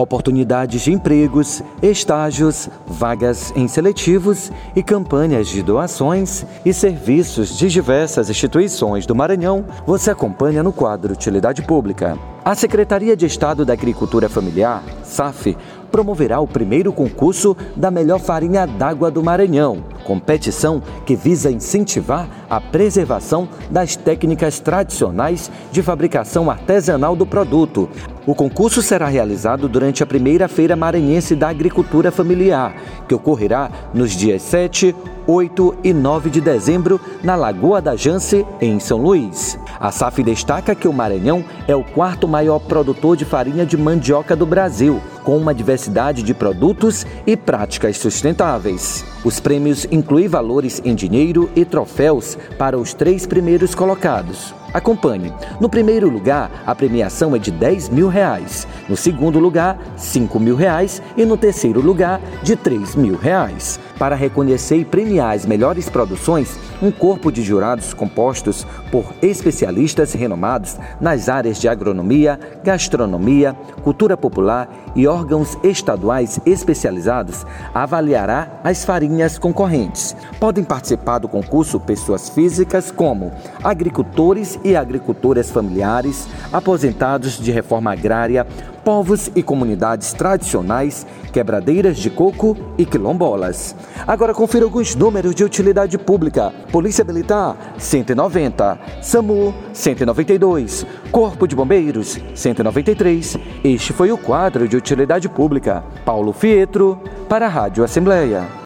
oportunidades de empregos, estágios, vagas em seletivos e campanhas de doações e serviços de diversas instituições do Maranhão, você acompanha no quadro Utilidade Pública. A Secretaria de Estado da Agricultura Familiar, SAF, promoverá o primeiro concurso da melhor farinha d'água do Maranhão, competição que visa incentivar a preservação das técnicas tradicionais de fabricação artesanal do produto. O concurso será realizado durante a primeira Feira Maranhense da Agricultura Familiar, que ocorrerá nos dias 7, 8 e 9 de dezembro na Lagoa da Jance, em São Luís. A SAF destaca que o Maranhão é o quarto maior produtor de farinha de mandioca do Brasil, com uma diversidade de produtos e práticas sustentáveis. Os prêmios incluem valores em dinheiro e troféus para os 3 primeiros colocados. Acompanhe. No primeiro lugar, a premiação é de R$10 mil. No segundo lugar, R$5 mil e no terceiro lugar, de R$3 mil. Para reconhecer e premiar as melhores produções, um corpo de jurados compostos por especialistas renomados nas áreas de agronomia, gastronomia, cultura popular e órgãos estaduais especializados avaliará as farinhas concorrentes. Podem participar do concurso pessoas físicas como agricultores e agricultoras familiares, aposentados de reforma agrária, povos e comunidades tradicionais, quebradeiras de coco e quilombolas. Agora confira alguns números de utilidade pública. Polícia Militar, 190. SAMU, 192. Corpo de Bombeiros, 193. Este foi o quadro de utilidade pública. Paulo Fietro, para a Rádio Assembleia.